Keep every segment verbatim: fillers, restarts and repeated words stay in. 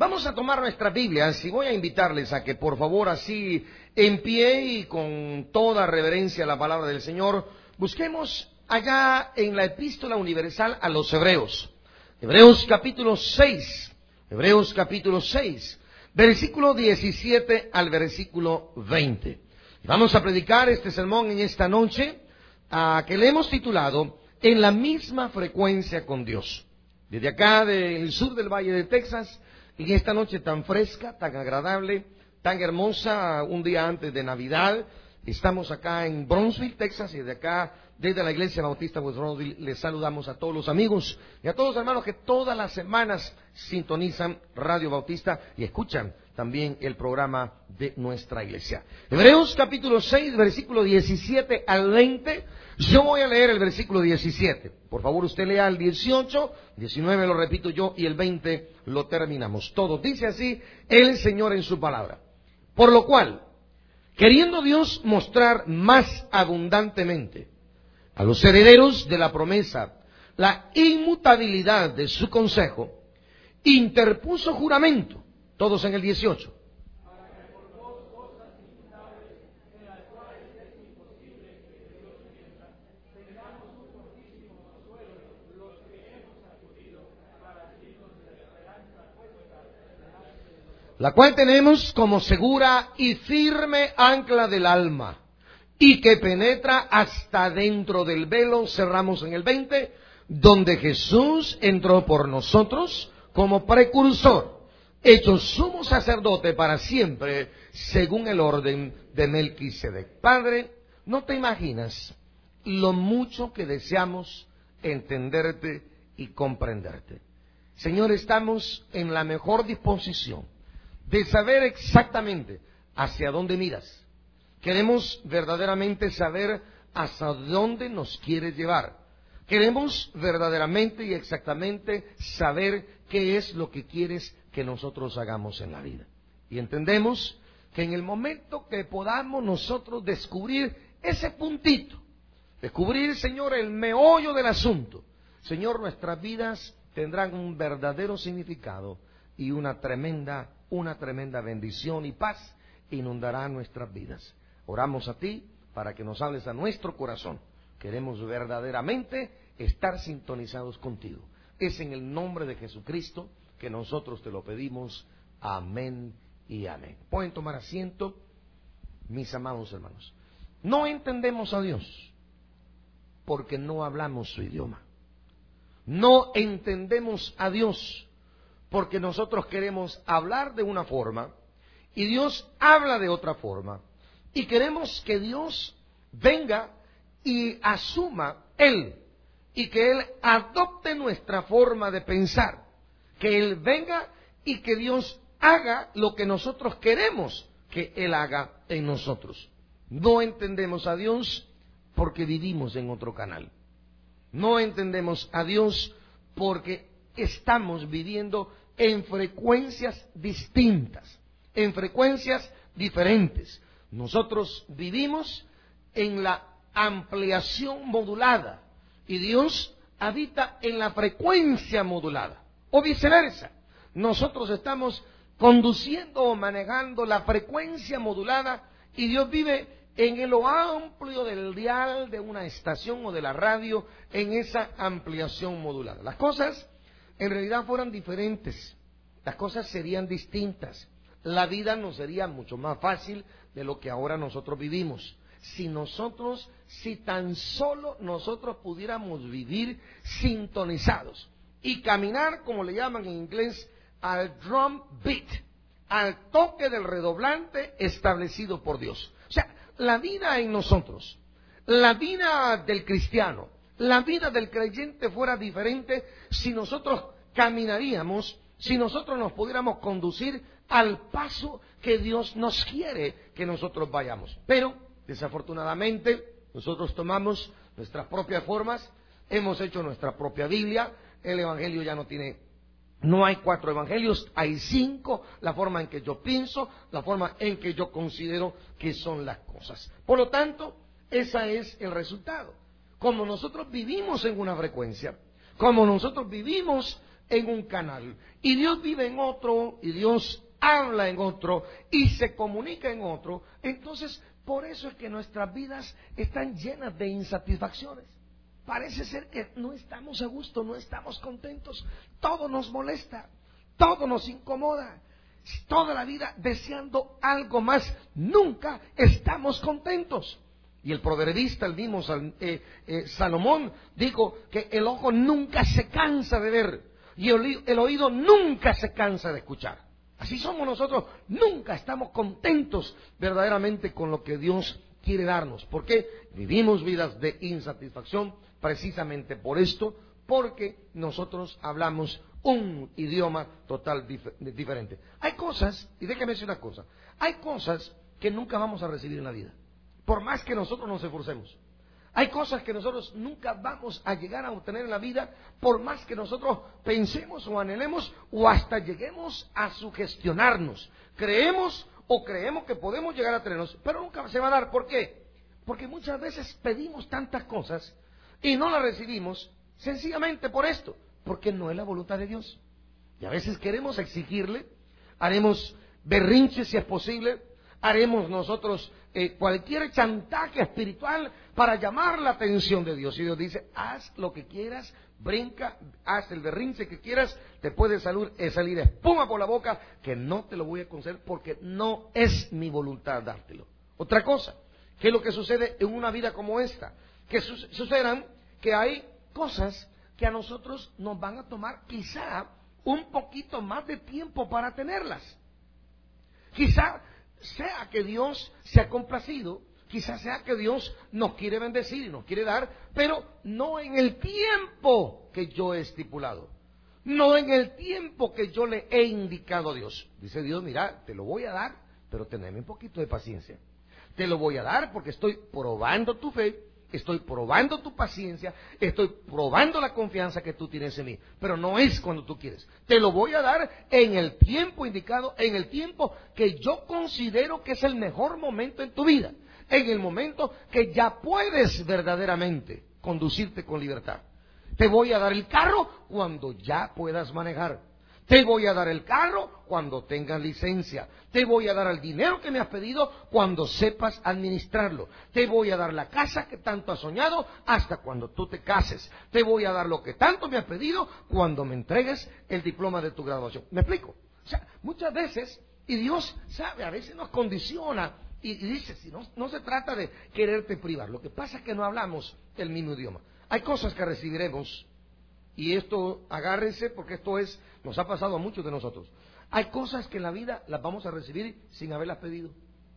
Vamos a tomar nuestras Biblias y voy a invitarles a que por favor así en pie y con toda reverencia a la palabra del Señor, busquemos allá en la Epístola Universal a los Hebreos. Hebreos capítulo seis, Hebreos capítulo seis, versículo diecisiete al versículo veinte. Vamos a predicar este sermón en esta noche, a que le hemos titulado En la misma frecuencia con Dios. Desde acá del sur del Valle de Texas, en esta noche tan fresca, tan agradable, tan hermosa, un día antes de Navidad, estamos acá en Brownsville, Texas, y desde acá, desde la Iglesia Bautista West Brownsville, les saludamos a todos los amigos y a todos los hermanos que todas las semanas sintonizan Radio Bautista y escuchan también el programa de nuestra iglesia. Hebreos capítulo seis, versículo diecisiete al veinte. Yo voy a leer el versículo diecisiete. Por favor, usted lea el dieciocho, diecinueve lo repito yo y el veinte lo terminamos. Todo dice así el Señor en su palabra. Por lo cual, queriendo Dios mostrar más abundantemente a los herederos de la promesa la inmutabilidad de su consejo, interpuso juramento. Todos en el dieciocho. La cual tenemos como segura y firme ancla del alma, y que penetra hasta dentro del velo, cerramos en el veinte, donde Jesús entró por nosotros como precursor, hecho sumo sacerdote para siempre, según el orden de Melquisedec. Padre, no te imaginas lo mucho que deseamos entenderte y comprenderte. Señor, estamos en la mejor disposición de saber exactamente hacia dónde miras. Queremos verdaderamente saber hacia dónde nos quieres llevar. Queremos verdaderamente y exactamente saber qué es lo que quieres que nosotros hagamos en la vida. Y entendemos que en el momento que podamos nosotros descubrir ese puntito, descubrir, Señor, el meollo del asunto, Señor, nuestras vidas tendrán un verdadero significado y una tremenda, una tremenda bendición y paz inundará nuestras vidas. Oramos a ti para que nos hables a nuestro corazón. Queremos verdaderamente estar sintonizados contigo. Es en el nombre de Jesucristo que nosotros te lo pedimos. Amén y amén. Pueden tomar asiento, mis amados hermanos. No entendemos a Dios porque no hablamos su idioma. No entendemos a Dios porque nosotros queremos hablar de una forma y Dios habla de otra forma. Y queremos que Dios venga y asuma Él, y que Él adopte nuestra forma de pensar, que Él venga y que Dios haga lo que nosotros queremos que Él haga en nosotros. No entendemos a Dios porque vivimos en otro canal. No entendemos a Dios porque estamos viviendo en frecuencias distintas, en frecuencias diferentes. Nosotros vivimos en la ampliación modulada y Dios habita en la frecuencia modulada, o viceversa. Nosotros estamos conduciendo o manejando la frecuencia modulada y Dios vive en lo amplio del dial de una estación o de la radio, en esa ampliación modulada. Las cosas en realidad fueran diferentes, las cosas serían distintas, la vida nos sería mucho más fácil de lo que ahora nosotros vivimos. Si nosotros, si tan solo nosotros pudiéramos vivir sintonizados y caminar, como le llaman en inglés, al drum beat, al toque del redoblante establecido por Dios. O sea, la vida en nosotros, la vida del cristiano, la vida del creyente fuera diferente si nosotros caminaríamos, si nosotros nos pudiéramos conducir al paso que Dios nos quiere que nosotros vayamos. Pero desafortunadamente, nosotros tomamos nuestras propias formas, hemos hecho nuestra propia Biblia, el Evangelio ya no tiene, no hay cuatro Evangelios, hay cinco, la forma en que yo pienso, la forma en que yo considero que son las cosas. Por lo tanto, ese es el resultado. Como nosotros vivimos en una frecuencia, como nosotros vivimos en un canal, y Dios vive en otro, y Dios habla en otro, y se comunica en otro. Entonces, por eso es que nuestras vidas están llenas de insatisfacciones. Parece ser que no estamos a gusto, no estamos contentos, todo nos molesta, todo nos incomoda, toda la vida deseando algo más, nunca estamos contentos. Y el proverbista, el mismo eh, eh, Salomón, dijo que el ojo nunca se cansa de ver y el, el oído nunca se cansa de escuchar. Así somos nosotros, nunca estamos contentos verdaderamente con lo que Dios quiere darnos. ¿Por qué? Vivimos vidas de insatisfacción precisamente por esto, porque nosotros hablamos un idioma total dif- diferente. Hay cosas, y déjame decir una cosa, hay cosas que nunca vamos a recibir en la vida, por más que nosotros nos esforcemos. Hay cosas que nosotros nunca vamos a llegar a obtener en la vida, por más que nosotros pensemos o anhelemos o hasta lleguemos a sugestionarnos. Creemos o creemos que podemos llegar a tenerlos, pero nunca se va a dar. ¿Por qué? Porque muchas veces pedimos tantas cosas y no las recibimos sencillamente por esto, porque no es la voluntad de Dios. Y a veces queremos exigirle, haremos berrinches si es posible, haremos nosotros eh, cualquier chantaje espiritual para llamar la atención de Dios. Y Dios dice, haz lo que quieras, brinca, haz el berrinche que quieras, te puede salir, eh, salir espuma por la boca, que no te lo voy a conceder porque no es mi voluntad dártelo. Otra cosa, ¿qué es lo que sucede en una vida como esta? Que su- sucedan que hay cosas que a nosotros nos van a tomar quizá un poquito más de tiempo para tenerlas. Quizá sea que Dios se ha complacido, quizá sea que Dios nos quiere bendecir y nos quiere dar, pero no en el tiempo que yo he estipulado, no en el tiempo que yo le he indicado a Dios. Dice Dios, mira, te lo voy a dar, pero teneme un poquito de paciencia. Te lo voy a dar porque estoy probando tu fe, estoy probando tu paciencia, estoy probando la confianza que tú tienes en mí, pero no es cuando tú quieres. Te lo voy a dar en el tiempo indicado, en el tiempo que yo considero que es el mejor momento en tu vida, en el momento que ya puedes verdaderamente conducirte con libertad. Te voy a dar el carro cuando ya puedas manejar. Te voy a dar el carro cuando tengas licencia. Te voy a dar el dinero que me has pedido cuando sepas administrarlo. Te voy a dar la casa que tanto has soñado hasta cuando tú te cases. Te voy a dar lo que tanto me has pedido cuando me entregues el diploma de tu graduación. ¿Me explico? O sea, muchas veces, y Dios sabe, a veces nos condiciona y, y dice, si no, no se trata de quererte privar. Lo que pasa es que no hablamos el mismo idioma. Hay cosas que recibiremos. Y esto, agárrense, porque esto es, nos ha pasado a muchos de nosotros. Hay cosas que en la vida las vamos a recibir sin haberlas pedido.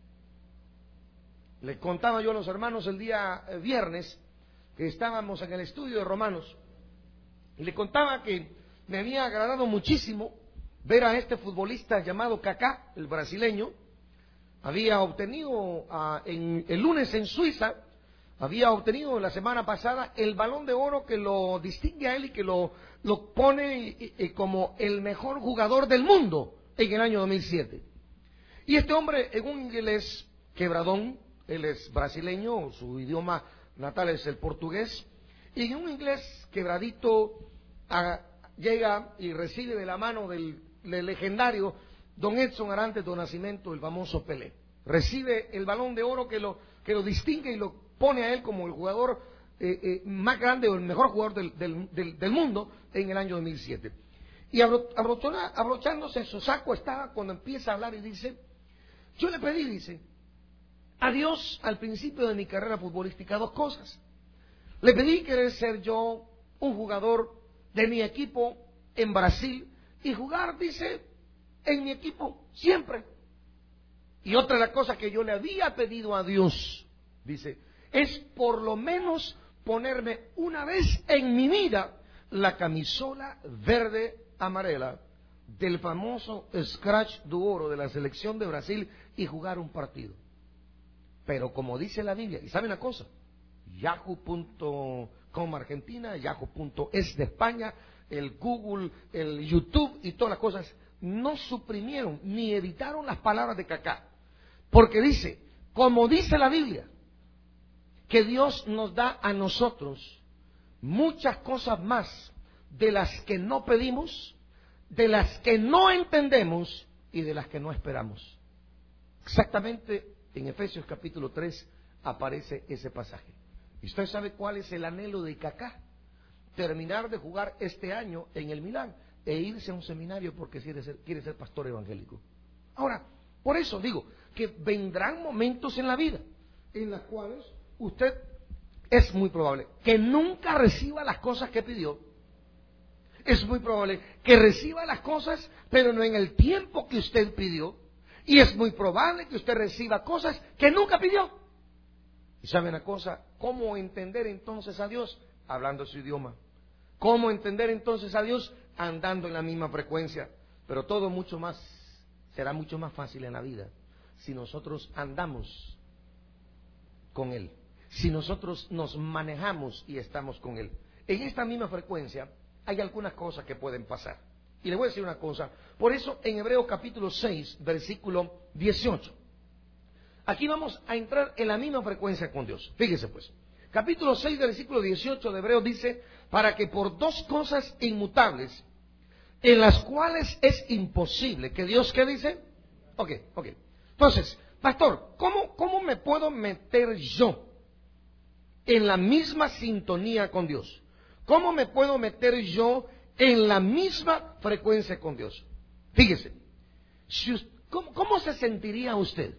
Les contaba yo a los hermanos el día viernes que estábamos en el estudio de Romanos, y le contaba que me había agradado muchísimo ver a este futbolista llamado Kaká, el brasileño. Había obtenido uh, en, el lunes en Suiza, había obtenido la semana pasada el Balón de Oro que lo distingue a él y que lo, lo pone y, y, como el mejor jugador del mundo en el año dos mil siete. Y este hombre, en un inglés quebradón, él es brasileño, su idioma natal es el portugués, y en un inglés quebradito a, llega y recibe de la mano del, del legendario don Edson Arantes do Nascimento, el famoso Pelé. Recibe el Balón de Oro que lo, que lo distingue y lo pone a él como el jugador eh, eh, más grande o el mejor jugador del, del, del, del mundo en el año dos mil siete. Y abro, abrochona, abrochándose su saco estaba cuando empieza a hablar y dice, yo le pedí, dice, a Dios al principio de mi carrera futbolística dos cosas. Le pedí querer ser yo un jugador de mi equipo en Brasil y jugar, dice, en mi equipo siempre. Y otra de las cosas que yo le había pedido a Dios, dice, es por lo menos ponerme una vez en mi vida la camisola verde amarela del famoso Scratch do Oro de la selección de Brasil y jugar un partido. Pero como dice la Biblia, y sabe una cosa, yahoo punto com Argentina, yahoo punto es de España, el Google, el YouTube y todas las cosas no suprimieron ni editaron las palabras de Kaká, porque dice, como dice la Biblia, que Dios nos da a nosotros muchas cosas más de las que no pedimos, de las que no entendemos y de las que no esperamos. Exactamente en Efesios capítulo tres aparece ese pasaje. ¿Y usted sabe cuál es el anhelo de Kaká? Terminar de jugar este año en el Milán e irse a un seminario porque quiere ser, quiere ser pastor evangélico. Ahora, por eso digo que vendrán momentos en la vida en los cuales usted es muy probable que nunca reciba las cosas que pidió. Es muy probable que reciba las cosas, pero no en el tiempo que usted pidió. Y es muy probable que usted reciba cosas que nunca pidió. ¿Y sabe una cosa? ¿Cómo entender entonces a Dios? Hablando su idioma. ¿Cómo entender entonces a Dios? Andando en la misma frecuencia. Pero todo mucho más, será mucho más fácil en la vida si nosotros andamos con Él. Si nosotros nos manejamos y estamos con Él. En esta misma frecuencia hay algunas cosas que pueden pasar. Y le voy a decir una cosa. Por eso en Hebreos capítulo seis, versículo dieciocho. Aquí vamos a entrar en la misma frecuencia con Dios. Fíjese pues. Capítulo seis, versículo dieciocho de Hebreos dice, para que por dos cosas inmutables, en las cuales es imposible que Dios, ¿qué dice? Ok, ok. Entonces, pastor, ¿cómo, cómo me puedo meter yo en la misma sintonía con Dios? ¿Cómo me puedo meter yo en la misma frecuencia con Dios? Fíjese, si, ¿cómo, ¿cómo se sentiría usted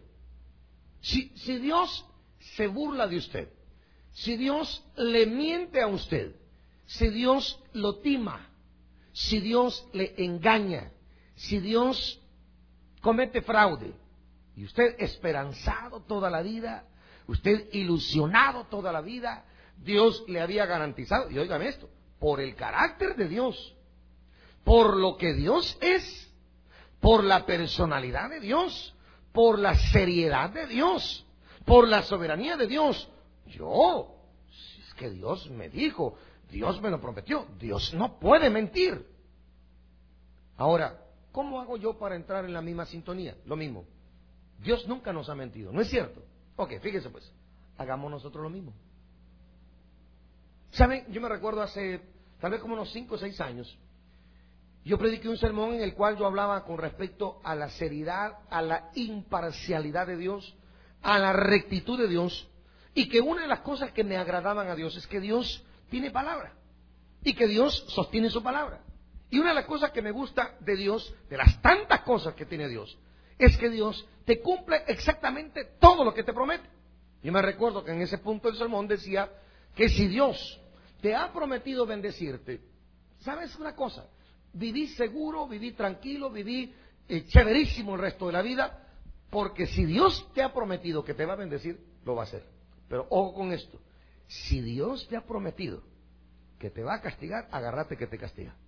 si, si Dios se burla de usted? Si Dios le miente a usted, si Dios lo tima, si Dios le engaña, si Dios comete fraude, y usted esperanzado toda la vida, usted ilusionado toda la vida, Dios le había garantizado, y óigame esto, por el carácter de Dios, por lo que Dios es, por la personalidad de Dios, por la seriedad de Dios, por la soberanía de Dios. Yo, si es que Dios me dijo, Dios me lo prometió, Dios no puede mentir. Ahora, ¿cómo hago yo para entrar en la misma sintonía? Lo mismo, Dios nunca nos ha mentido, ¿no es cierto? Ok, fíjese pues, hagamos nosotros lo mismo. ¿Saben? Yo me recuerdo hace tal vez como unos cinco o seis años, yo prediqué un sermón en el cual yo hablaba con respecto a la seriedad, a la imparcialidad de Dios, a la rectitud de Dios, y que una de las cosas que me agradaban a Dios es que Dios tiene palabra, y que Dios sostiene su palabra. Y una de las cosas que me gusta de Dios, de las tantas cosas que tiene Dios, es que Dios te cumple exactamente todo lo que te promete. Yo me recuerdo que en ese punto del sermón decía que si Dios te ha prometido bendecirte, ¿sabes una cosa? Viví seguro, viví tranquilo, viví eh, chéverísimo el resto de la vida, porque si Dios te ha prometido que te va a bendecir, lo va a hacer. Pero ojo con esto, si Dios te ha prometido que te va a castigar, agárrate que te castiga.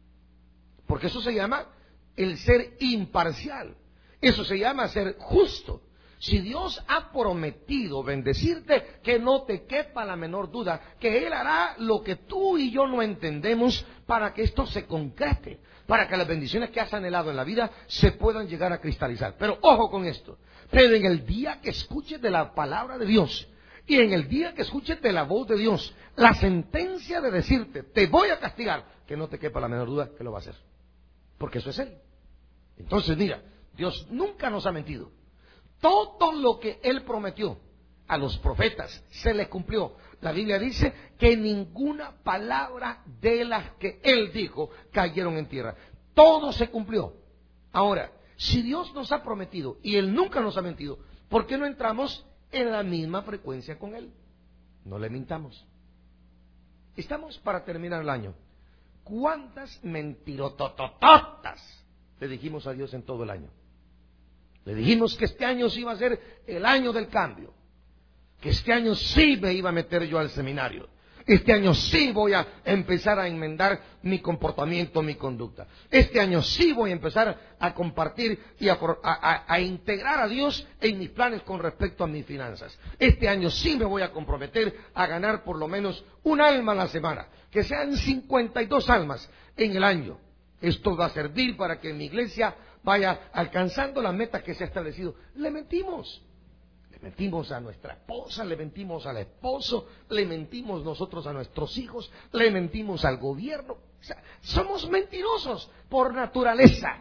Porque eso se llama el ser imparcial, eso se llama ser justo. Si Dios ha prometido bendecirte, que no te quepa la menor duda, que Él hará lo que tú y yo no entendemos para que esto se concrete, para que las bendiciones que has anhelado en la vida se puedan llegar a cristalizar. Pero ojo con esto, pero en el día que escuches de la palabra de Dios, y en el día que escuches de la voz de Dios, la sentencia de decirte, te voy a castigar, que no te quepa la menor duda que lo va a hacer, porque eso es Él. Entonces mira, Dios nunca nos ha mentido. Todo lo que Él prometió a los profetas se les cumplió. La Biblia dice que ninguna palabra de las que Él dijo cayeron en tierra. Todo se cumplió. Ahora, si Dios nos ha prometido y Él nunca nos ha mentido, ¿por qué no entramos en la misma frecuencia con Él? No le mintamos. Estamos para terminar el año. ¿Cuántas mentirototototas le dijimos a Dios en todo el año? Le dijimos que este año sí iba a ser el año del cambio, que este año sí me iba a meter yo al seminario, este año sí voy a empezar a enmendar mi comportamiento, mi conducta, este año sí voy a empezar a compartir y a, a, a integrar a Dios en mis planes con respecto a mis finanzas, este año sí me voy a comprometer a ganar por lo menos un alma a la semana, que sean cincuenta y dos almas en el año. Esto va a servir para que mi iglesia vaya alcanzando la meta que se ha establecido. Le mentimos, Le mentimos a nuestra esposa, le mentimos al esposo, le mentimos nosotros a nuestros hijos, le mentimos al gobierno. O sea, somos mentirosos por naturaleza.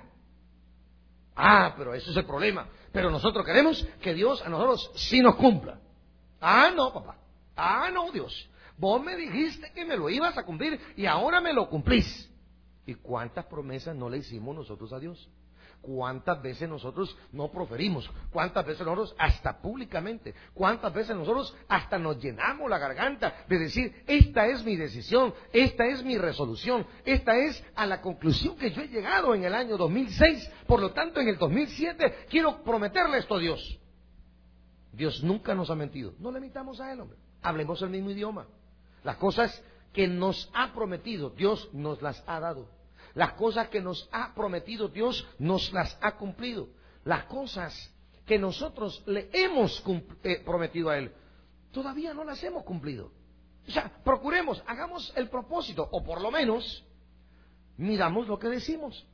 Ah, pero ese es el problema. Pero nosotros queremos que Dios a nosotros sí nos cumpla. Ah, no, papá. Ah, no, Dios. Vos me dijiste que me lo ibas a cumplir y ahora me lo cumplís. ¿Y cuántas promesas no le hicimos nosotros a Dios? ¿Cuántas veces nosotros no proferimos? ¿Cuántas veces nosotros hasta públicamente? ¿Cuántas veces nosotros hasta nos llenamos la garganta de decir, esta es mi decisión, esta es mi resolución, esta es a la conclusión que yo he llegado en el año dos mil seis, por lo tanto en el dos mil siete quiero prometerle esto a Dios? Dios nunca nos ha mentido. No le mitamos a Él, hombre. Hablemos el mismo idioma. Las cosas que nos ha prometido, Dios nos las ha dado. Las cosas que nos ha prometido Dios nos las ha cumplido. Las cosas que nosotros le hemos eh, prometido a Él, todavía no las hemos cumplido. O sea, procuremos, hagamos el propósito, o por lo menos, miramos lo que decimos.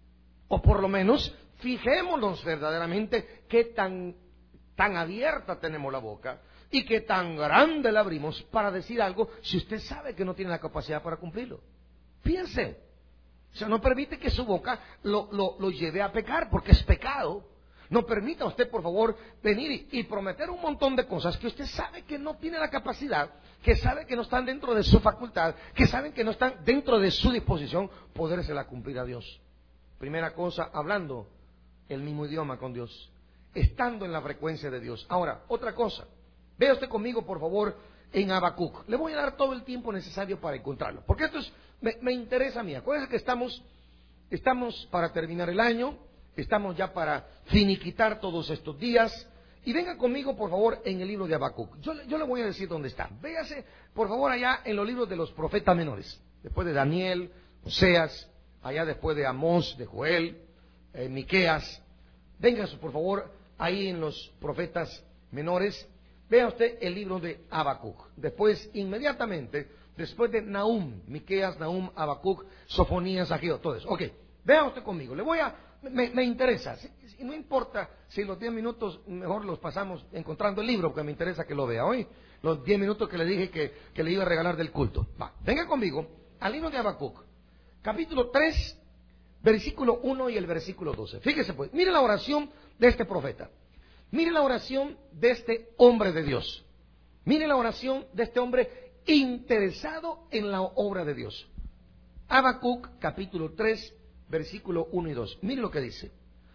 O por lo menos, fijémonos verdaderamente qué tan, tan abierta tenemos la boca y qué tan grande la abrimos para decir algo si usted sabe que no tiene la capacidad para cumplirlo. Piense. O sea, no permite que su boca lo, lo, lo lleve a pecar, porque es pecado. No permita usted, por favor, venir y, y prometer un montón de cosas que usted sabe que no tiene la capacidad, que sabe que no están dentro de su facultad, que saben que no están dentro de su disposición, podérsela cumplir a Dios. Primera cosa, hablando el mismo idioma con Dios, estando en la frecuencia de Dios. Ahora, otra cosa, vea usted conmigo, por favor, en Habacuc. Le voy a dar todo el tiempo necesario para encontrarlo, porque esto es, me, me interesa a mí. Acuérdense que estamos, estamos para terminar el año, estamos ya para finiquitar todos estos días, y venga conmigo, por favor, en el libro de Habacuc. Yo, yo le voy a decir dónde está. Véase, por favor, allá en los libros de los profetas menores, después de Daniel, Oseas, allá después de Amós, de Joel, eh, Miqueas. Venga, por favor, ahí en los profetas menores. Vea usted el libro de Habacuc. Después, inmediatamente, después de Nahum, Miqueas, Nahum, Habacuc, Sofonías, Ageo, todo eso. Ok, vea usted conmigo. Le voy a, me, me interesa. Si, si, no importa si los diez minutos mejor los pasamos encontrando el libro, porque me interesa que lo vea hoy. Los diez minutos que le dije que, que le iba a regalar del culto. Va, venga conmigo al libro de Habacuc, capítulo tres, versículo uno y el versículo doce. Fíjese pues, mire la oración de este profeta. Mire la oración de este hombre de Dios. Mire la oración de este hombre interesado en la obra de Dios. Habacuc, capítulo tres, versículo uno y dos. Mire lo que dice.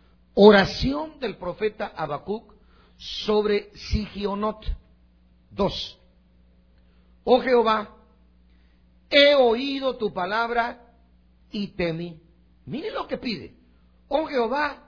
Oración del profeta Habacuc sobre Sigionot. dos. Oh Jehová, he oído tu palabra y temí. Mire lo que pide. Oh Jehová,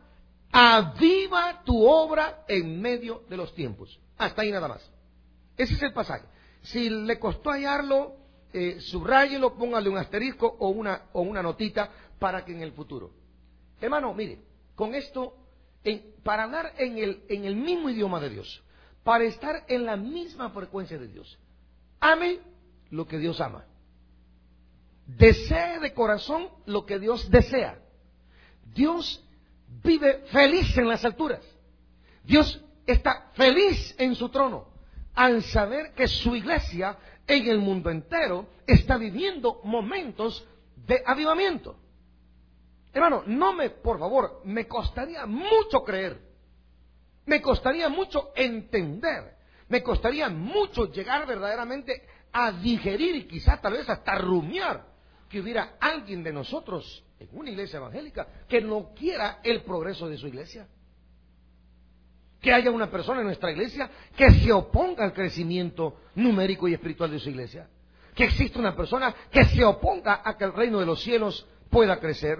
aviva tu obra en medio de los tiempos. Hasta ahí nada más. Ese es el pasaje. Si le costó hallarlo, eh, subráyelo, póngale un asterisco o una, o una notita para que en el futuro. Hermano, mire, con esto, en, para hablar en el, en el mismo idioma de Dios, para estar en la misma frecuencia de Dios, ame lo que Dios ama. Desee de corazón lo que Dios desea. Dios vive feliz en las alturas. Dios está feliz en su trono al saber que su iglesia en el mundo entero está viviendo momentos de avivamiento. Hermano, no me, por favor, me costaría mucho creer, me costaría mucho entender, me costaría mucho llegar verdaderamente a digerir y quizá tal vez hasta rumiar que hubiera alguien de nosotros en una iglesia evangélica que no quiera el progreso de su iglesia. Que haya una persona en nuestra iglesia que se oponga al crecimiento numérico y espiritual de su iglesia. Que exista una persona que se oponga a que el reino de los cielos pueda crecer.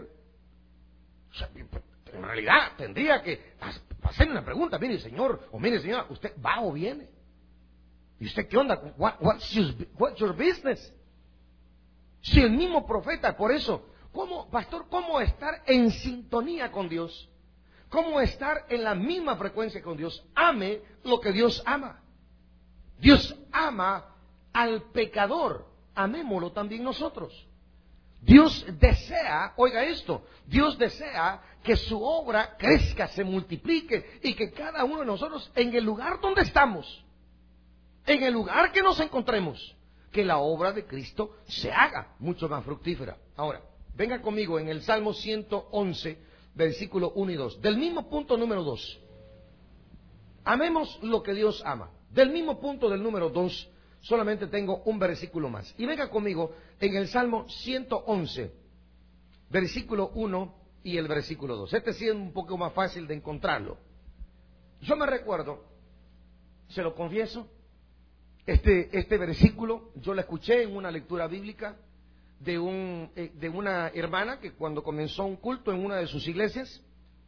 O sea, en realidad tendría que hacerle una pregunta. Mire, señor, o mire, señora, ¿usted va o viene? ¿Y usted qué onda? What, what's, your, what's your business? Si el mismo profeta, por eso, ¿cómo, pastor, cómo estar en sintonía con Dios? ¿Cómo estar en la misma frecuencia con Dios? Ame lo que Dios ama. Dios ama al pecador. Amémoslo también nosotros. Dios desea, oiga esto, Dios desea que su obra crezca, se multiplique y que cada uno de nosotros en el lugar donde estamos, en el lugar que nos encontremos, que la obra de Cristo se haga mucho más fructífera. Ahora, venga conmigo en el Salmo ciento once, versículo uno y dos, del mismo punto número dos. Amemos lo que Dios ama. Del mismo punto del número dos, solamente tengo un versículo más. Y venga conmigo en el Salmo ciento once, versículo uno y el versículo dos. Este sí es un poco más fácil de encontrarlo. Yo me recuerdo, se lo confieso, este, este versículo yo lo escuché en una lectura bíblica de, un, eh, de una hermana que cuando comenzó un culto en una de sus iglesias,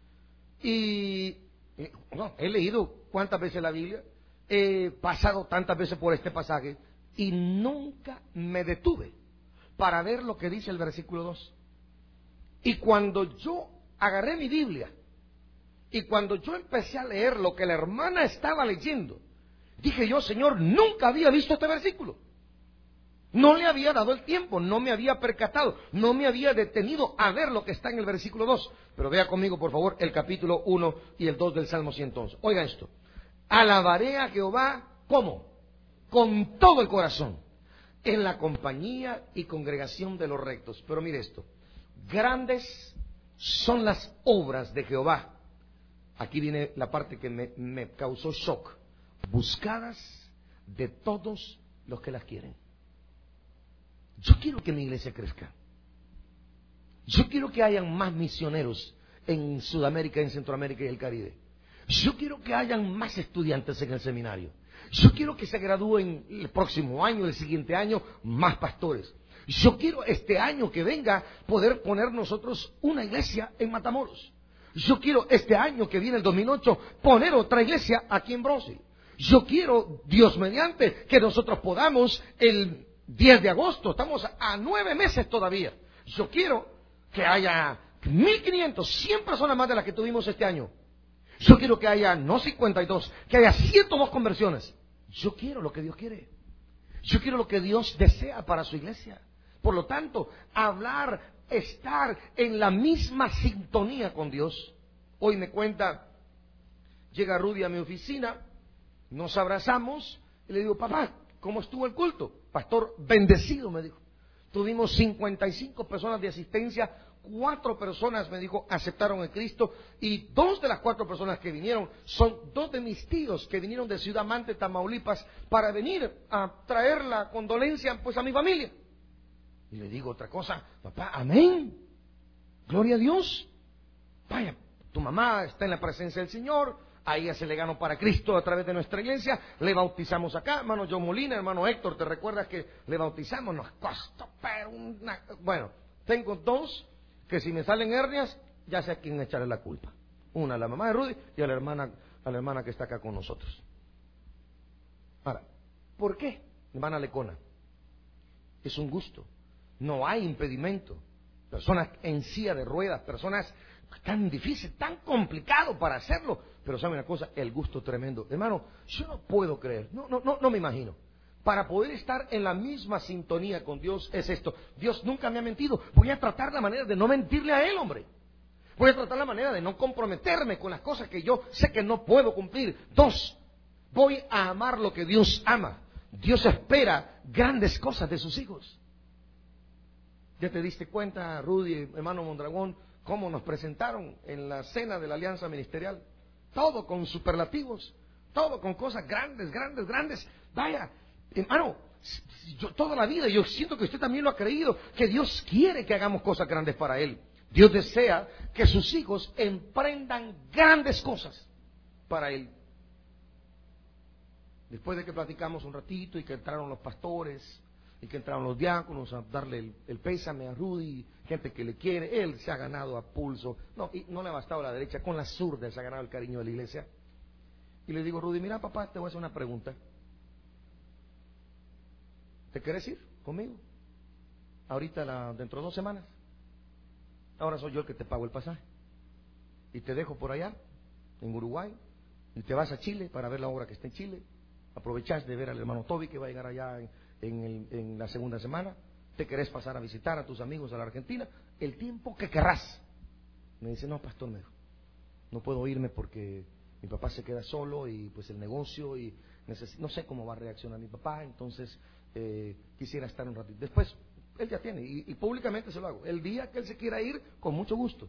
y eh, no, he leído cuántas veces la Biblia, he pasado tantas veces por este pasaje y nunca me detuve para ver lo que dice el versículo dos. Y cuando yo agarré mi Biblia y cuando yo empecé a leer lo que la hermana estaba leyendo, dije yo, Señor, nunca había visto este versículo. No le había dado el tiempo, no me había percatado, no me había detenido a ver lo que está en el versículo dos. Pero vea conmigo, por favor, el capítulo uno y el dos del Salmo ciento once. Oiga esto. Alabaré a Jehová, ¿cómo? Con todo el corazón, en la compañía y congregación de los rectos. Pero mire esto. Grandes son las obras de Jehová. Aquí viene la parte que me, me causó shock. Buscadas de todos los que las quieren. Yo quiero que mi iglesia crezca. Yo quiero que hayan más misioneros en Sudamérica, en Centroamérica y el Caribe. Yo quiero que hayan más estudiantes en el seminario. Yo quiero que se gradúen el próximo año, el siguiente año, más pastores. Yo quiero este año que venga poder poner nosotros una iglesia en Matamoros. Yo quiero este año que viene, el dos mil ocho, poner otra iglesia aquí en Brownsville. Yo quiero, Dios mediante, que nosotros podamos el diez de agosto, estamos a nueve meses todavía. Yo quiero que haya mil quinientos, cien personas más de las que tuvimos este año. Yo quiero que haya, no cincuenta y dos, que haya ciento dos conversiones. Yo quiero lo que Dios quiere. Yo quiero lo que Dios desea para su iglesia. Por lo tanto, hablar, estar en la misma sintonía con Dios. Hoy me cuenta, llega Rudy a mi oficina, nos abrazamos y le digo, papá, ¿cómo estuvo el culto? Pastor, bendecido, me dijo. Tuvimos cincuenta y cinco personas de asistencia, cuatro personas, me dijo, aceptaron a Cristo, y dos de las cuatro personas que vinieron son dos de mis tíos que vinieron de Ciudad Mante, Tamaulipas, para venir a traer la condolencia pues a mi familia. Y le digo otra cosa, papá, amén, gloria a Dios. Vaya, tu mamá está en la presencia del Señor, a ella se le ganó para Cristo a través de nuestra iglesia, le bautizamos acá, hermano John Molina, hermano Héctor, ¿te recuerdas que le bautizamos? Nos costó, pero una... Bueno, tengo dos que si me salen hernias, ya sé a quién echarle la culpa. Una a la mamá de Rudy y a la hermana, a la hermana que está acá con nosotros. Ahora, ¿por qué, hermana Lecona? Es un gusto. No hay impedimento. Personas en silla de ruedas, personas tan difíciles, tan complicado para hacerlo. Pero sabe una cosa, el gusto tremendo. Hermano, yo no puedo creer, no, no, no, no me imagino. Para poder estar en la misma sintonía con Dios es esto. Dios nunca me ha mentido. Voy a tratar la manera de no mentirle a Él, hombre. Voy a tratar la manera de no comprometerme con las cosas que yo sé que no puedo cumplir. Dos, voy a amar lo que Dios ama. Dios espera grandes cosas de sus hijos. ¿Ya te diste cuenta, Rudy, hermano Mondragón, cómo nos presentaron en la cena de la Alianza Ministerial? Todo con superlativos, todo con cosas grandes, grandes, grandes. Vaya, hermano, yo, toda la vida yo siento que usted también lo ha creído, que Dios quiere que hagamos cosas grandes para Él. Dios desea que sus hijos emprendan grandes cosas para Él. Después de que platicamos un ratito y que entraron los pastores y que entraron los diáconos a darle el, el pésame a Rudy, gente que le quiere, él se ha ganado a pulso, no, y no le ha bastado a la derecha, con la zurda se ha ganado el cariño de la iglesia. Y le digo, Rudy, mira papá, te voy a hacer una pregunta. ¿Te quieres ir conmigo? Ahorita, la, dentro de dos semanas. Ahora soy yo el que te pago el pasaje. Y te dejo por allá, en Uruguay, y te vas a Chile para ver la obra que está en Chile. Aprovechás de ver al hermano Toby que va a llegar allá en, en, el, en la segunda semana. Te querés pasar a visitar a tus amigos a la Argentina. El tiempo que querrás. Me dice, no, pastor, me dijo, no puedo irme porque mi papá se queda solo y pues el negocio y neces- no sé cómo va a reaccionar mi papá, entonces eh, quisiera estar un ratito. Después, él ya tiene y, y públicamente se lo hago. El día que él se quiera ir, con mucho gusto.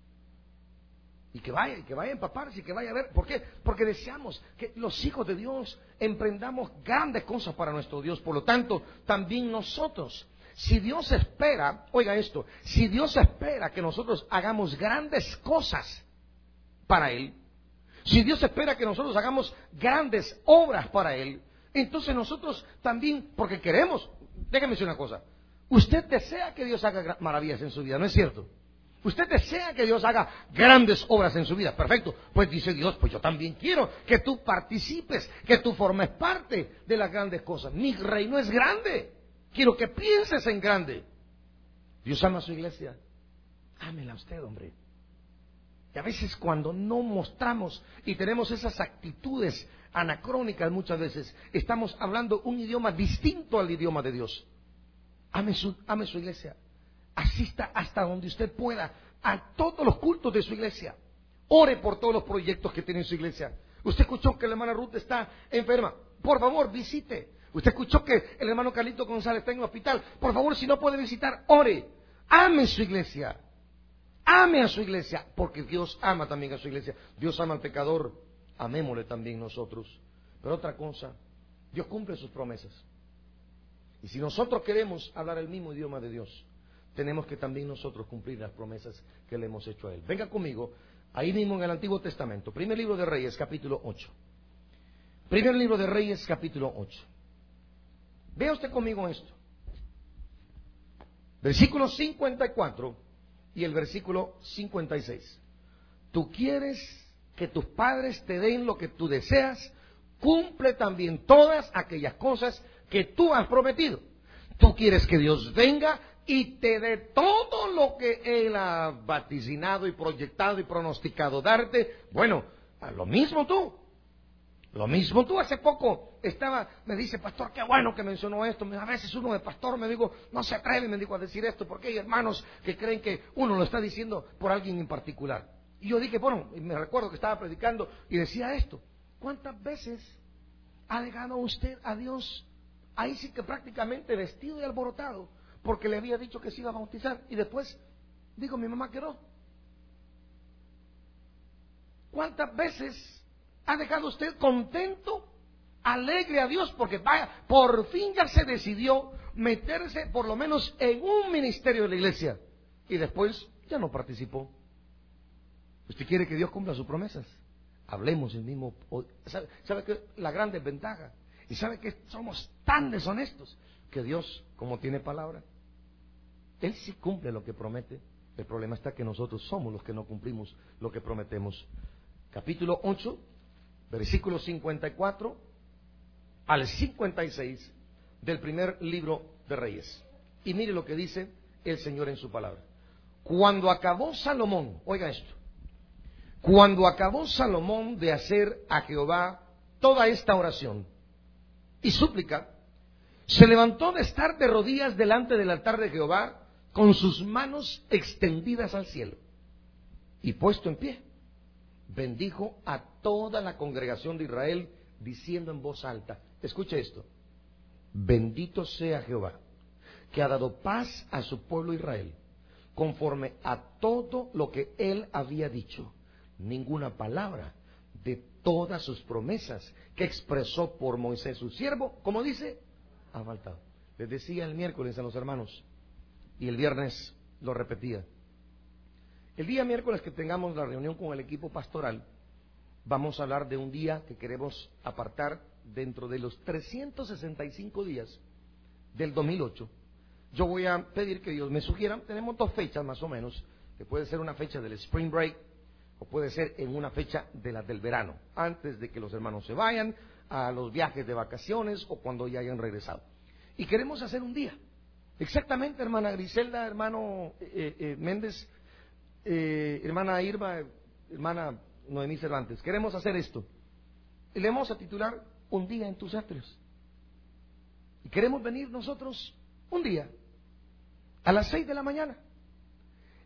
Y que vaya, y que vaya a empaparse, y que vaya a ver. ¿Por qué? Porque deseamos que los hijos de Dios emprendamos grandes cosas para nuestro Dios. Por lo tanto, también nosotros, si Dios espera, oiga esto, si Dios espera que nosotros hagamos grandes cosas para Él, si Dios espera que nosotros hagamos grandes obras para Él, entonces nosotros también, porque queremos, déjeme decir una cosa, usted desea que Dios haga maravillas en su vida, ¿no es cierto? Usted desea que Dios haga grandes obras en su vida. Perfecto. Pues dice Dios, pues yo también quiero que tú participes, que tú formes parte de las grandes cosas. Mi reino es grande. Quiero que pienses en grande. Dios ama a su iglesia. Ámela usted, hombre. Y a veces cuando no mostramos y tenemos esas actitudes anacrónicas, muchas veces estamos hablando un idioma distinto al idioma de Dios. Ame su, ame su iglesia. Asista hasta donde usted pueda a todos los cultos de su iglesia. Ore por todos los proyectos que tiene en su iglesia. Usted escuchó que la hermana Ruth está enferma. Por favor, visite. Usted escuchó que el hermano Carlito González está en el hospital. Por favor, si no puede visitar, ore. Ame su iglesia. Ame a su iglesia. Porque Dios ama también a su iglesia. Dios ama al pecador. Amémosle también nosotros. Pero otra cosa, Dios cumple sus promesas. Y si nosotros queremos hablar el mismo idioma de Dios, tenemos que también nosotros cumplir las promesas que le hemos hecho a Él. Venga conmigo, ahí mismo en el Antiguo Testamento. Primer libro de Reyes, capítulo ocho. Primer libro de Reyes, capítulo ocho. Vea usted conmigo esto. Versículo cincuenta y cuatro y el versículo cincuenta y seis. Tú quieres que tus padres te den lo que tú deseas, cumple también todas aquellas cosas que tú has prometido. Tú quieres que Dios venga y te dé todo lo que Él ha vaticinado y proyectado y pronosticado darte. Bueno, lo mismo tú. Lo mismo tú. Hace poco estaba, me dice, pastor, qué bueno que mencionó esto. A veces uno de pastor me digo, no se atreve, me digo, a decir esto, porque hay hermanos que creen que uno lo está diciendo por alguien en particular. Y yo dije, bueno, me recuerdo que estaba predicando y decía esto. ¿Cuántas veces ha dejado usted a Dios ahí sí que prácticamente vestido y alborotado, porque le había dicho que se iba a bautizar y después dijo, mi mamá quedó? ¿Cuántas veces ha dejado usted contento, alegre a Dios, porque vaya, por fin ya se decidió meterse por lo menos en un ministerio de la iglesia y después ya no participó? ¿Usted quiere que Dios cumpla sus promesas? Hablemos el mismo. ¿Sabe, sabe que la gran desventaja? Y sabe que somos tan deshonestos que Dios, como tiene palabra, Él sí cumple lo que promete. El problema está que nosotros somos los que no cumplimos lo que prometemos. Capítulo ocho, versículos cincuenta y cuatro al cincuenta y seis del primer libro de Reyes. Y mire lo que dice el Señor en su palabra. Cuando acabó Salomón, oiga esto, cuando acabó Salomón de hacer a Jehová toda esta oración y súplica, se levantó de estar de rodillas delante del altar de Jehová con sus manos extendidas al cielo y puesto en pie, bendijo a toda la congregación de Israel diciendo en voz alta, escuche esto, bendito sea Jehová, que ha dado paz a su pueblo Israel, conforme a todo lo que él había dicho. Ninguna palabra de todas sus promesas que expresó por Moisés su siervo, como dice, ha faltado. Les decía el miércoles a los hermanos y el viernes lo repetía. El día miércoles que tengamos la reunión con el equipo pastoral, vamos a hablar de un día que queremos apartar dentro de los trescientos sesenta y cinco días del dos mil ocho. Yo voy a pedir que Dios me sugiera, tenemos dos fechas más o menos, que puede ser una fecha del Spring Break o puede ser en una fecha de la del verano, antes de que los hermanos se vayan a los viajes de vacaciones o cuando ya hayan regresado. Y queremos hacer un día. Exactamente, hermana Griselda, hermano eh, eh, Méndez, eh, hermana Irma, hermana Noemí Cervantes. Queremos hacer esto. Y le vamos a titular Un día en tus atrios. Y queremos venir nosotros un día, a las seis de la mañana.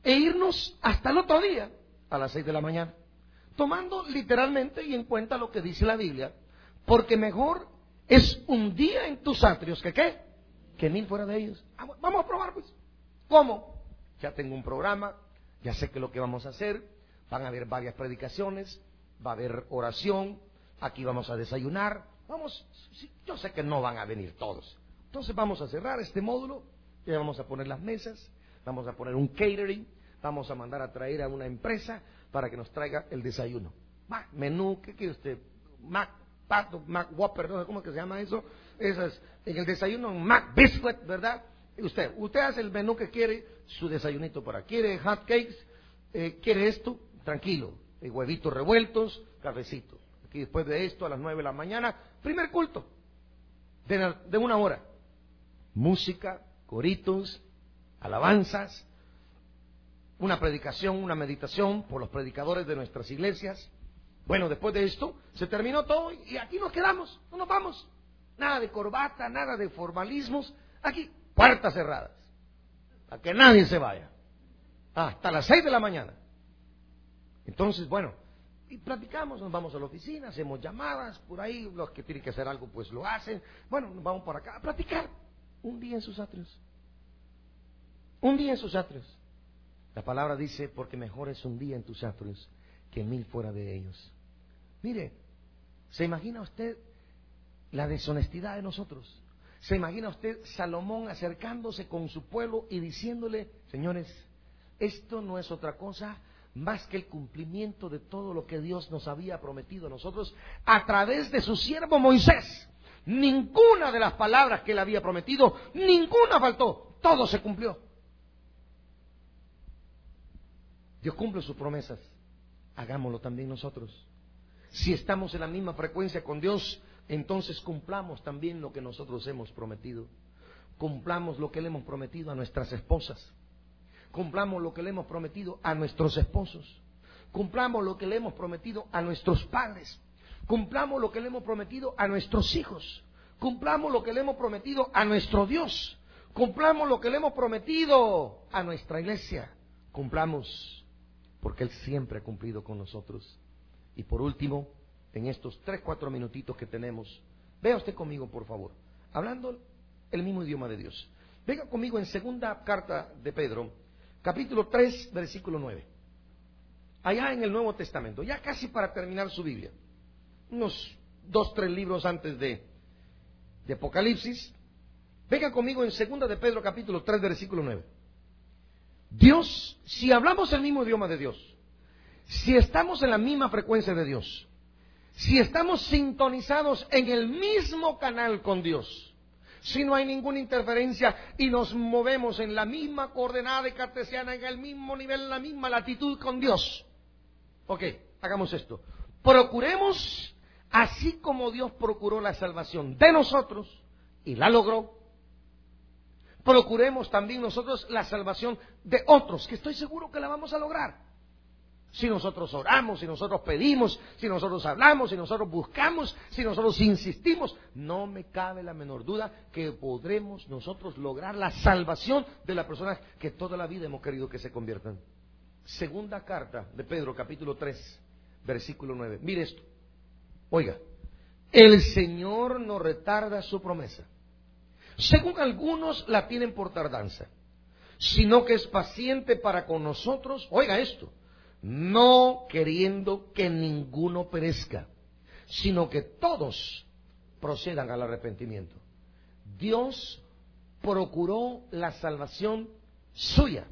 e irnos hasta el otro día a las seis de la mañana, tomando literalmente y en cuenta lo que dice la Biblia, porque mejor es un día en tus atrios que qué, que mil fuera de ellos. Vamos a probar pues. ¿Cómo? Ya tengo un programa, ya sé qué es lo que vamos a hacer, van a haber varias predicaciones, va a haber oración, aquí vamos a desayunar, vamos, yo sé que no van a venir todos, entonces vamos a cerrar este módulo, ya vamos a poner las mesas, vamos a poner un catering, vamos a mandar a traer a una empresa para que nos traiga el desayuno. Mac, menú, ¿qué quiere usted? Mac, pato, Mac Whopper, ¿no? ¿Cómo que se llama eso? Esas, en el desayuno, Mac Biscuit, ¿verdad? Usted, usted hace el menú que quiere, su desayunito para, quiere hot cakes, eh, quiere esto, tranquilo, eh, huevitos revueltos, cafecito. Aquí después de esto, a las nueve de la mañana, primer culto, de, de una hora. Música, coritos, alabanzas, una predicación, una meditación por los predicadores de nuestras iglesias. Bueno, después de esto, se terminó todo y aquí nos quedamos, no nos vamos. Nada de corbata, nada de formalismos, aquí, puertas cerradas, a que nadie se vaya, hasta las seis de la mañana. Entonces, bueno, y platicamos, nos vamos a la oficina, hacemos llamadas, por ahí los que tienen que hacer algo pues lo hacen, bueno, nos vamos por acá a platicar, un día en sus atrios, un día en sus atrios. La palabra dice, porque mejor es un día en tus atrios que mil fuera de ellos. Mire, ¿se imagina usted la deshonestidad de nosotros? ¿Se imagina usted Salomón acercándose con su pueblo y diciéndole, señores, esto no es otra cosa más que el cumplimiento de todo lo que Dios nos había prometido a nosotros a través de su siervo Moisés? Ninguna de las palabras que él había prometido, ninguna faltó, todo se cumplió. Dios cumple sus promesas, hagámoslo también nosotros. Si estamos en la misma frecuencia con Dios, entonces cumplamos también lo que nosotros hemos prometido. Cumplamos lo que le hemos prometido a nuestras esposas. Cumplamos lo que le hemos prometido a nuestros esposos. Cumplamos lo que le hemos prometido a nuestros padres. Cumplamos lo que le hemos prometido a nuestros hijos. Cumplamos lo que le hemos prometido a nuestro Dios. Cumplamos lo que le hemos prometido a nuestra iglesia. Cumplamos, porque Él siempre ha cumplido con nosotros. Y por último, en estos tres, cuatro minutitos que tenemos, vea usted conmigo, por favor, hablando el mismo idioma de Dios. Venga conmigo en segunda carta de Pedro, capítulo tres, versículo nueve. Allá en el Nuevo Testamento, ya casi para terminar su Biblia, unos dos, tres libros antes de, de Apocalipsis. Venga conmigo en segunda de Pedro, capítulo tres, versículo nueve. Dios, si hablamos el mismo idioma de Dios, si estamos en la misma frecuencia de Dios, si estamos sintonizados en el mismo canal con Dios, si no hay ninguna interferencia y nos movemos en la misma coordenada de cartesiana, en el mismo nivel, en la misma latitud con Dios. Ok, hagamos esto. Procuremos, así como Dios procuró la salvación de nosotros y la logró, procuremos también nosotros la salvación de otros, que estoy seguro que la vamos a lograr. Si nosotros oramos, si nosotros pedimos, si nosotros hablamos, si nosotros buscamos, si nosotros insistimos, no me cabe la menor duda que podremos nosotros lograr la salvación de las personas que toda la vida hemos querido que se conviertan. Segunda carta de Pedro, capítulo tres, versículo nueve. Mire esto. Oiga, el Señor no retarda su promesa, según algunos la tienen por tardanza, sino que es paciente para con nosotros. Oiga esto, no queriendo que ninguno perezca, sino que todos procedan al arrepentimiento. Dios procuró la salvación suya.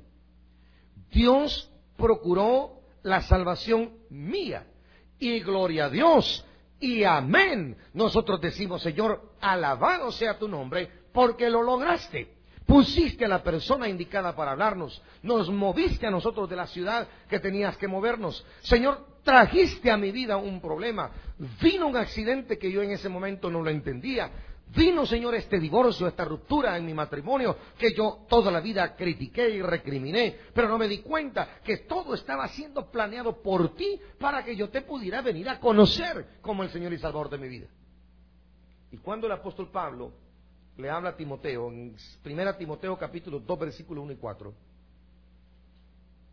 Dios procuró la salvación mía. Y gloria a Dios. Y amén. Nosotros decimos, Señor, alabado sea tu nombre, porque lo lograste. Pusiste a la persona indicada para hablarnos. Nos moviste a nosotros de la ciudad que tenías que movernos. Señor, trajiste a mi vida un problema. Vino un accidente que yo en ese momento no lo entendía. Vino, Señor, este divorcio, esta ruptura en mi matrimonio que yo toda la vida critiqué y recriminé, pero no me di cuenta que todo estaba siendo planeado por ti para que yo te pudiera venir a conocer como el Señor y Salvador de mi vida. Y cuando el apóstol Pablo le habla a Timoteo, en primera Timoteo capítulo dos, versículos uno y cuatro,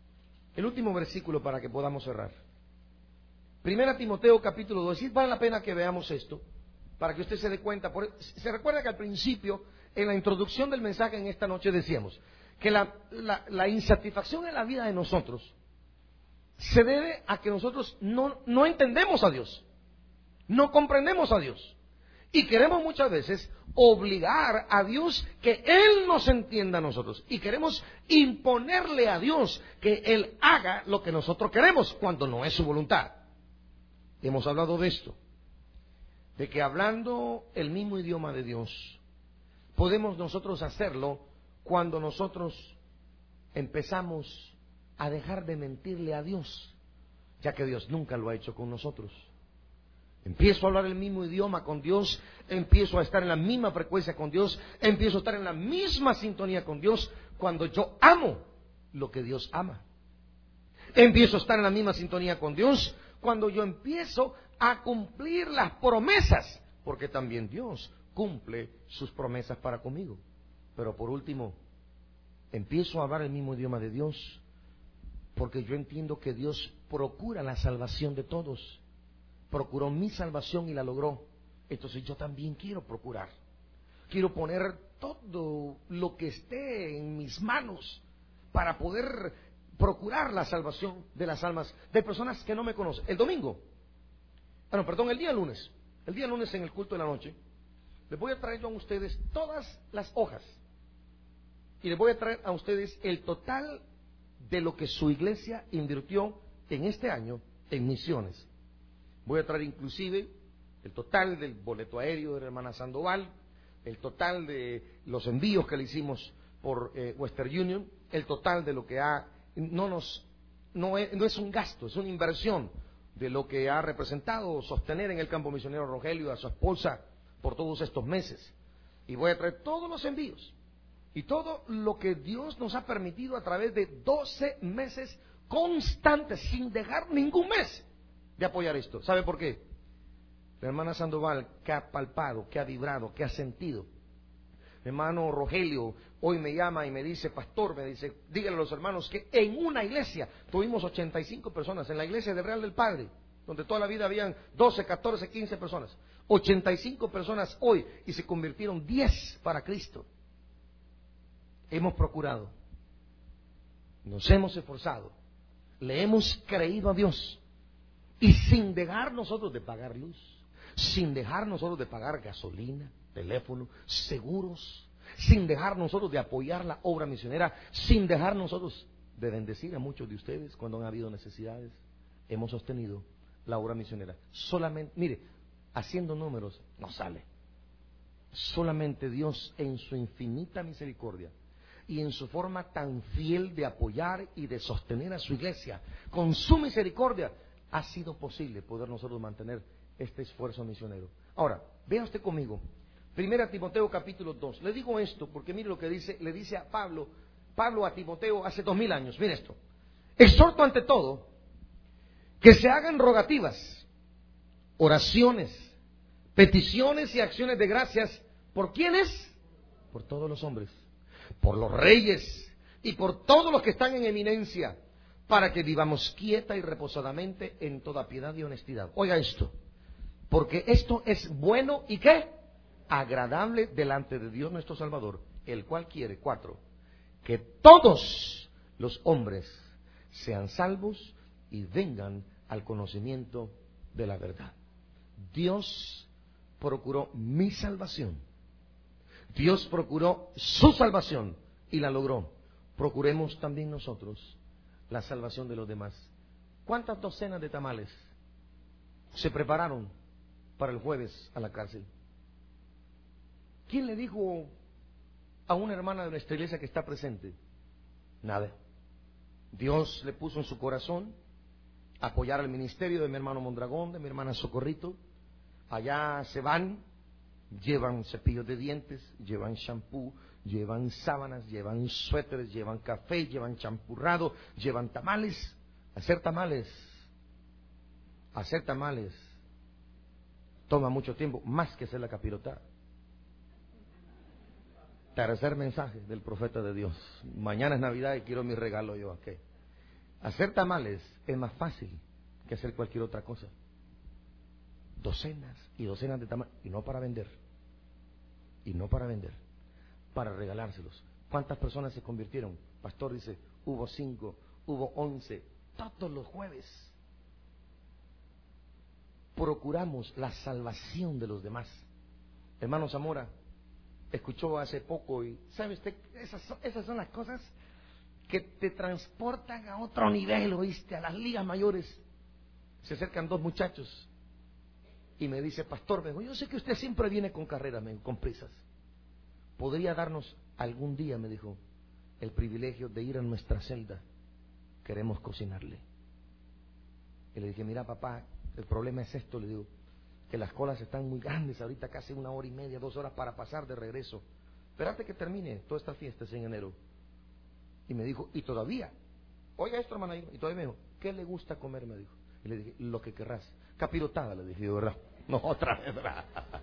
El último versículo para que podamos cerrar. Primera Timoteo capítulo dos. Y vale la pena que veamos esto, para que usted se dé cuenta. Por, se recuerda que al principio, en la introducción del mensaje en esta noche decíamos que la, la, la insatisfacción en la vida de nosotros se debe a que nosotros no, no entendemos a Dios, no comprendemos a Dios. Y queremos muchas veces obligar a Dios que Él nos entienda a nosotros. Y queremos imponerle a Dios que Él haga lo que nosotros queremos cuando no es su voluntad. Hemos hablado de esto, de que hablando el mismo idioma de Dios, podemos nosotros hacerlo cuando nosotros empezamos a dejar de mentirle a Dios, ya que Dios nunca lo ha hecho con nosotros. Empiezo a hablar el mismo idioma con Dios, empiezo a estar en la misma frecuencia con Dios, empiezo a estar en la misma sintonía con Dios cuando yo amo lo que Dios ama. Empiezo a estar en la misma sintonía con Dios cuando yo empiezo a cumplir las promesas, porque también Dios cumple sus promesas para conmigo. Pero por último, empiezo a hablar el mismo idioma de Dios porque yo entiendo que Dios procura la salvación de todos. Procuró mi salvación y la logró. Entonces yo también quiero procurar. Quiero poner todo lo que esté en mis manos para poder procurar la salvación de las almas de personas que no me conocen. El domingo, ah no, perdón, el día lunes, el día lunes en el culto de la noche, les voy a traer yo a ustedes todas las hojas y les voy a traer a ustedes el total de lo que su iglesia invirtió en este año en misiones. Voy a traer inclusive el total del boleto aéreo de la hermana Sandoval, el total de los envíos que le hicimos por eh, Western Union, el total de lo que ha, no nos, no es, no es un gasto, es una inversión de lo que ha representado sostener en el campo misionero Rogelio a su esposa por todos estos meses. Y voy a traer todos los envíos y todo lo que Dios nos ha permitido a través de doce meses constantes, sin dejar ningún mes de apoyar esto. ¿Sabe por qué? La hermana Sandoval, que ha palpado, que ha vibrado, que ha sentido. Mi hermano Rogelio hoy me llama y me dice, pastor, me dice, dígale a los hermanos que en una iglesia tuvimos ochenta y cinco personas, en la iglesia del Real del Padre, donde toda la vida habían doce, catorce, quince personas. ochenta y cinco personas hoy y se convirtieron diez para Cristo. Hemos procurado, nos hemos esforzado, le hemos creído a Dios. Y sin dejar nosotros de pagar luz, sin dejar nosotros de pagar gasolina, teléfono, seguros, sin dejar nosotros de apoyar la obra misionera, sin dejar nosotros de bendecir a muchos de ustedes cuando han habido necesidades, hemos sostenido la obra misionera. Solamente, mire, haciendo números no sale. Solamente Dios en su infinita misericordia y en su forma tan fiel de apoyar y de sostener a su iglesia, con su misericordia, ha sido posible poder nosotros mantener este esfuerzo misionero. Ahora, vea usted conmigo, Primera Timoteo capítulo dos. Le digo esto porque mire lo que dice, le dice a Pablo, Pablo a Timoteo hace dos mil años. Mire esto. Exhorto ante todo que se hagan rogativas, oraciones, peticiones y acciones de gracias. ¿Por quiénes? Por todos los hombres, por los reyes y por todos los que están en eminencia, para que vivamos quieta y reposadamente en toda piedad y honestidad. Oiga esto, porque esto es bueno y ¿qué? Agradable delante de Dios nuestro Salvador, el cual quiere, cuatro, que todos los hombres sean salvos y vengan al conocimiento de la verdad. Dios procuró mi salvación, Dios procuró su salvación y la logró. Procuremos también nosotros la salvación de los demás. ¿Cuántas docenas de tamales se prepararon para el jueves a la cárcel? ¿Quién le dijo a una hermana de nuestra iglesia que está presente? Nada. Dios le puso en su corazón apoyar al ministerio de mi hermano Mondragón, de mi hermana Socorrito. Allá se van, llevan cepillos de dientes, llevan shampoo, llevan sábanas, llevan suéteres, llevan café, llevan champurrado, llevan tamales. Hacer tamales, hacer tamales toma mucho tiempo, más que hacer la capirotada. Tercer mensaje del profeta de Dios. Mañana es Navidad y quiero mi regalo yo aquí. Hacer tamales es más fácil que hacer cualquier otra cosa. Docenas y docenas de tamales, y no para vender, y no para vender, para regalárselos. ¿Cuántas personas se convirtieron? Pastor dice, hubo cinco, hubo once, todos los jueves. Procuramos la salvación de los demás. Hermano Zamora escuchó hace poco y, ¿sabe usted? Esas son, esas son las cosas que te transportan a otro nivel, ¿oíste? A las ligas mayores. Se acercan dos muchachos y me dice, pastor, me dijo, yo sé que usted siempre viene con carreras, me dijo, con prisas. ¿Podría darnos algún día, me dijo, el privilegio de ir a nuestra celda? Queremos cocinarle. Y le dije, mira papá, el problema es esto, le digo, que las colas están muy grandes, ahorita casi una hora y media, dos horas para pasar de regreso. Espérate que termine todas estas fiestas en enero. Y me dijo, y todavía, oiga esto, hermana, y todavía me dijo, ¿qué le gusta comer? Me dijo. Y le dije, lo que querrás. Capirotada, le dije, ¿verdad? No, otra vez, ¿verdad?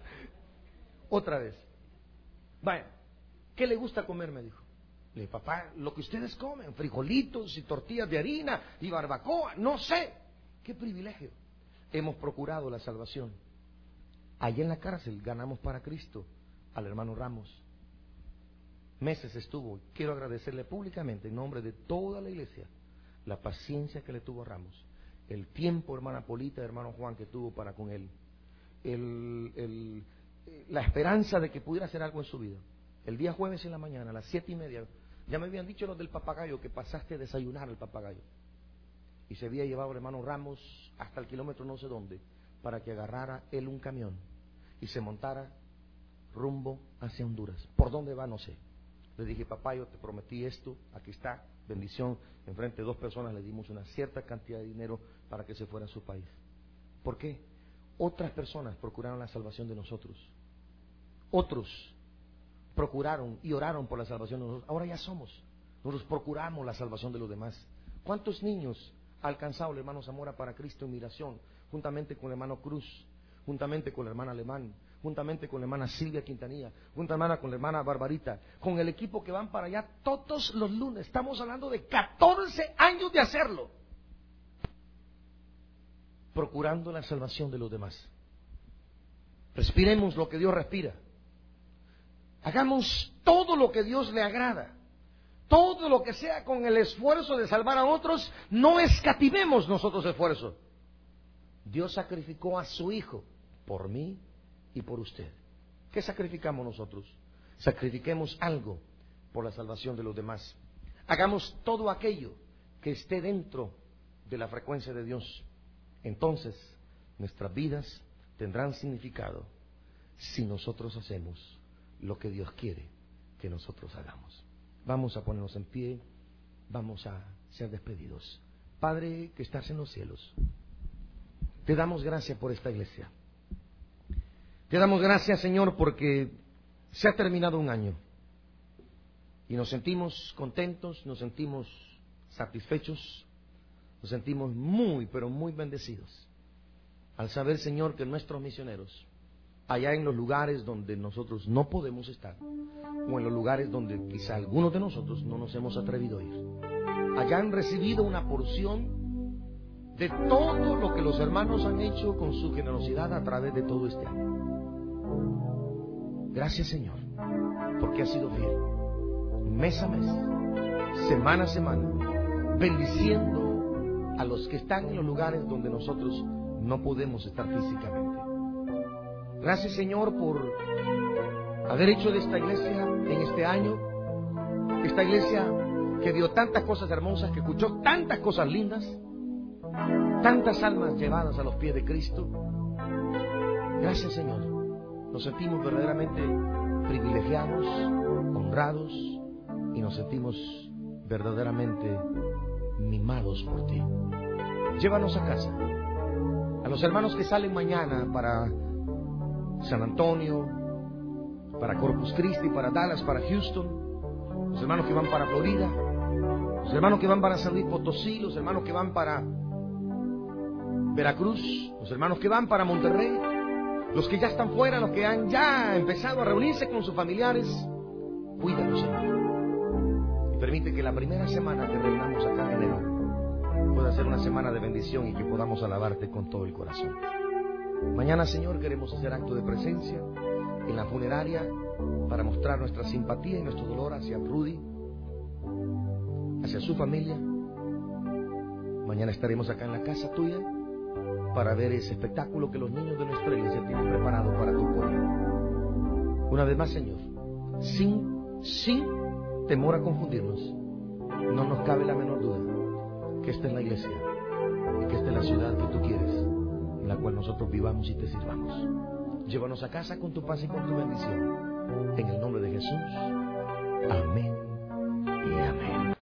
Otra vez. Vaya, ¿qué le gusta comer? Me dijo. Le dije, papá, lo que ustedes comen, frijolitos y tortillas de harina y barbacoa, no sé. ¡Qué privilegio! Hemos procurado la salvación. Allí en la cárcel ganamos para Cristo al hermano Ramos. Meses estuvo. Quiero agradecerle públicamente en nombre de toda la iglesia la paciencia que le tuvo a Ramos, el tiempo, hermana Polita, hermano Juan, que tuvo para con él, el, el, la esperanza de que pudiera hacer algo en su vida. El día jueves en la mañana, a las siete y media, ya me habían dicho los del papagayo que pasaste a desayunar al papagayo. Y se había llevado el hermano Ramos hasta el kilómetro no sé dónde, para que agarrara él un camión y se montara rumbo hacia Honduras. ¿Por dónde va? No sé. Le dije, papá, yo te prometí esto, aquí está, bendición. Enfrente de dos personas le dimos una cierta cantidad de dinero para que se fuera a su país. ¿Por qué? Otras personas procuraron la salvación de nosotros. Otros procuraron y oraron por la salvación de nosotros. Ahora ya somos. Nosotros procuramos la salvación de los demás. ¿Cuántos niños ha alcanzado el hermano Zamora para Cristo en Migración, juntamente con el hermano Cruz, juntamente con la hermana Alemán, juntamente con la hermana Silvia Quintanilla, juntamente con la hermana Barbarita, con el equipo que van para allá todos los lunes? Estamos hablando de catorce años de hacerlo, procurando la salvación de los demás. Respiremos lo que Dios respira. Hagamos todo lo que Dios le agrada. Todo lo que sea con el esfuerzo de salvar a otros, no escatimemos nosotros esfuerzo. Dios sacrificó a su Hijo por mí y por usted. ¿Qué sacrificamos nosotros? Sacrifiquemos algo por la salvación de los demás. Hagamos todo aquello que esté dentro de la frecuencia de Dios. Entonces, nuestras vidas tendrán significado si nosotros hacemos lo que Dios quiere que nosotros hagamos. Vamos a ponernos en pie, vamos a ser despedidos. Padre que estás en los cielos, te damos gracias por esta iglesia. Te damos gracias, Señor, porque se ha terminado un año y nos sentimos contentos, nos sentimos satisfechos, nos sentimos muy, pero muy bendecidos al saber, Señor, que nuestros misioneros, allá en los lugares donde nosotros no podemos estar, o en los lugares donde quizá algunos de nosotros no nos hemos atrevido a ir, allá han recibido una porción de todo lo que los hermanos han hecho con su generosidad a través de todo este año. Gracias, Señor, porque has sido fiel, mes a mes, semana a semana, bendiciendo a los que están en los lugares donde nosotros no podemos estar físicamente. Gracias, Señor, por haber hecho de esta iglesia en este año, esta iglesia que dio tantas cosas hermosas, que escuchó tantas cosas lindas, tantas almas llevadas a los pies de Cristo. Gracias, Señor. Nos sentimos verdaderamente privilegiados, honrados, y nos sentimos verdaderamente mimados por ti. Llévanos a casa. A los hermanos que salen mañana para San Antonio, para Corpus Christi, para Dallas, para Houston, los hermanos que van para Florida, los hermanos que van para San Luis Potosí, los hermanos que van para Veracruz, los hermanos que van para Monterrey, los que ya están fuera, los que han ya empezado a reunirse con sus familiares, cuídalos, Señor, y permite que la primera semana que reunamos acá en enero pueda ser una semana de bendición y que podamos alabarte con todo el corazón. Mañana, Señor, queremos hacer acto de presencia en la funeraria para mostrar nuestra simpatía y nuestro dolor hacia Rudy, hacia su familia. Mañana estaremos acá en la casa tuya para ver ese espectáculo que los niños de nuestra iglesia tienen preparado para tu pueblo. Una vez más, Señor, sin, sin temor a confundirnos, no nos cabe la menor duda que esta es la iglesia y que esta es la ciudad que tú quieres, en la cual nosotros vivamos y te sirvamos. Llévanos a casa con tu paz y con tu bendición. En el nombre de Jesús. Amén y amén.